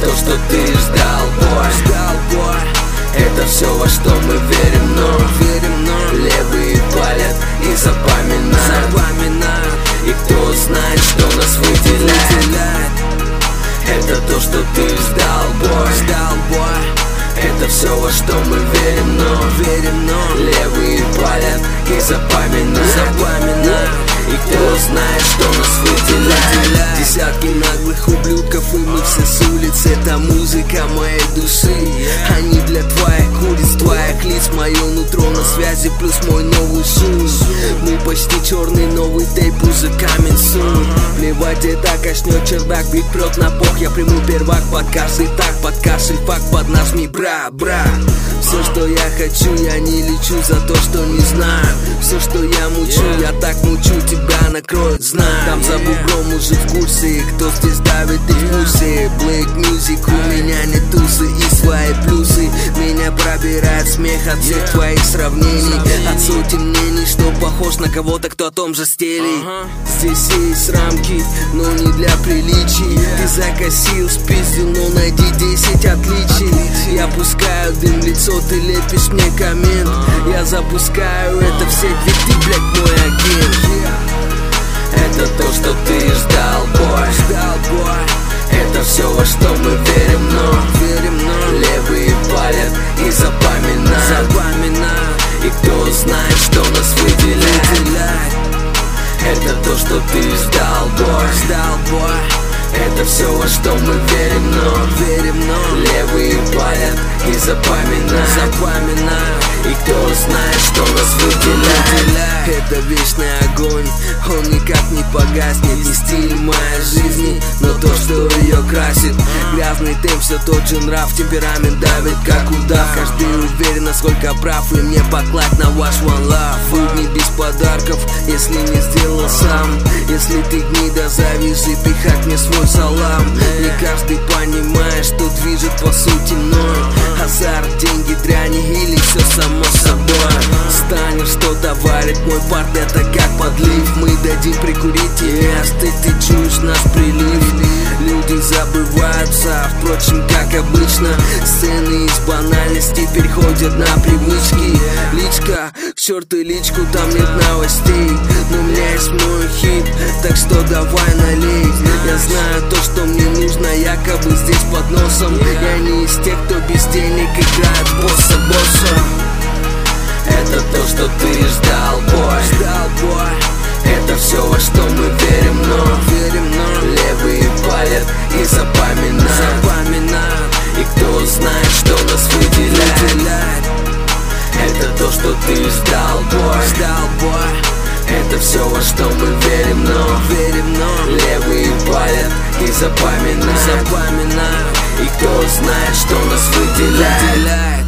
то, что ты ждал, бой. Это все, во что мы верим, но левые палят и запоминают. И кто знает, что нас выделяет. Это то, что ты ждал, бой. Это все, во что мы верим, но левые палят и запоминают. И кто знает, что нас выделяет. Десятки наглых ублюдков, и мы все с улиц. Это музыка моей души. Они для твоих улиц, твоих лиц. Мое нутро на связи, плюс мой новый шум. Мы почти черный, новый тейп уже coming soon. Плевать, это качнет чердак, бит прет на бок. Я приму первак под каждый так, под кашель факт, поднажми, бра. Все, что я хочу, я не лечу за то, что не знаю. Все, что я мучу, я так мучу, тебя накроет, знаю. Там за бугром уже в курсе, кто здесь давит и в плюсе. Black Music, у меня не тусы и свои плюсы. Меня пробирает смех от всех твоих сравнений, от сотен мнений, что похож на кого-то, кто о том же стиле. Здесь есть рамки, но не для приличий. Ты закосил, спиздил, но найди 10 отличий. Я пускаю дым в лицо, ты лепишь мне коммент. Я запускаю это в сеть, ведь ты, блядь, мой агент. Это то, что ты ждал, бой. Это все, во что мы верим, но левые палят и запоминают. И кто знает, что нас выделяет. Это то, что ты ждал, бой. Это все, во что мы верим, но левые палят и запоминают. И кто знает, что нас выделяет. Это вечный огонь, он никак не погаснет. Не стиль моей жизни, но то, что ее красит. Грязный темп, все тот же нрав, темперамент давит, как удав. Каждый уверен, насколько прав, и мне поклать на ваш one love. Будни без подарков, если не сделал сам. Если ты гнида, завяжи пихать мне свой салам. Не каждый понимает, что движет по сути мною. Азарт, деньги, дряни или все само собой. Станешь что-то варит, мой парт это как подлив. Мы дадим прикурить и остыть, ты чуешь наш прилив. Люди забываются, впрочем, как обычно. Сцены из банальности переходят на привычки. Личка, к черту личку, там нет новостей. Но у меня есть мой хит, так что давай налей. Я знаю то, что мне нужно, якобы здесь под носом. Я не из тех, кто без денег играет босса. Это то, что ты ждал, бой. Это все, во что мы верим, но левые палят и запоминают. И кто знает, что нас выделяет. Это то, что ты ждал, бой. Это все, во что мы верим, но левые палят и запоминают. И кто знает, что нас выделяет.